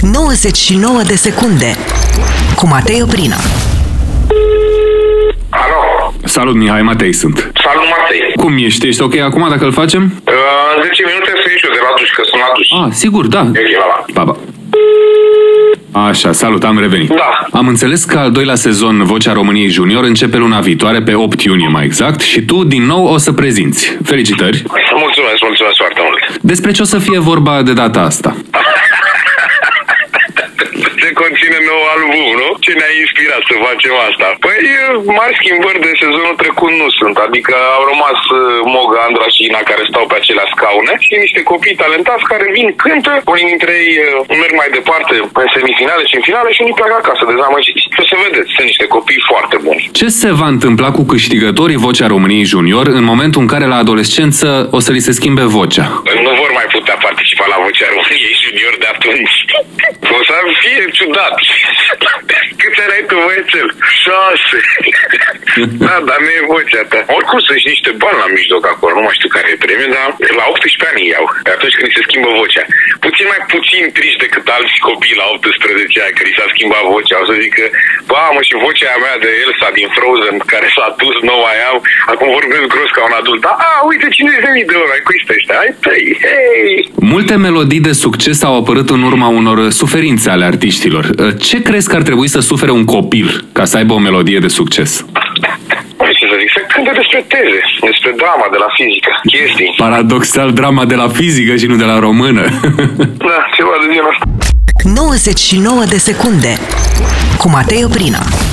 99 de secunde cu Matei Oprina. Alo. Salut, Mihai, Matei sunt. Salut, Matei. Cum ești? Ești ok acum dacă îl facem? În 10 minute să ieși eu de la duș, că sunt la duș. Sigur, da. E ok, la. Pa. Așa, salut, am revenit. Da. Am înțeles că al doilea sezon Vocea României Junior începe luna viitoare, pe 8 iunie mai exact, și tu din nou o să prezinți. Felicitări! Mulțumesc foarte mult. Despre ce o să fie vorba de data asta? Se conține nou album, nu? Ce ne-a inspirat să facem asta? Păi, mari schimbări de sezonul trecut nu sunt. Adică au rămas Moga, Andra și Ina care stau pe acelea scaune și niște copii talentați care vin, cântă. Unii dintre ei merg mai departe în semifinale și în finale și unii pleacă acasă dezamăgiți. Și o să vedeți, sunt niște copii foarte buni. Ce se va întâmpla cu câștigătorii Vocea României Junior în momentul în care la adolescență o să li se schimbe vocea? Nu vor mai putea participa la Vocea României Junior de atunci. O să fie ciudat. Câți ani ai tu, băiețel? 6. Da, dar nu e vocea ta. Oricum sunt și niște bani la mijloc acolo. Nu mai știu care e premiul, dar la 18 ani iau. Atunci când se schimbă vocea. Puțin mai puțin triști decât alți copii la 18 ani, că li s-a schimbat vocea. O să zic că, mă, și vocea mea de Elsa din Frozen, care s-a dus, nu mai am. Acum vorbesc gros ca un adult. Uite, 50.000 de ori, cui stă ăștia? Hai tăi, hei! Multe melodii de succes au apărut în urma unor suferințe ale artiștilor. Ce crezi că ar trebui să sufere un copil ca să aibă o melodie de succes? Ce să zic, să cânte despre teze, despre drama de la fizică, chestii. Paradoxal, drama de la fizică și nu de la română. Da, ceva de genul ăsta. 99 de secunde cu Matei Oprina.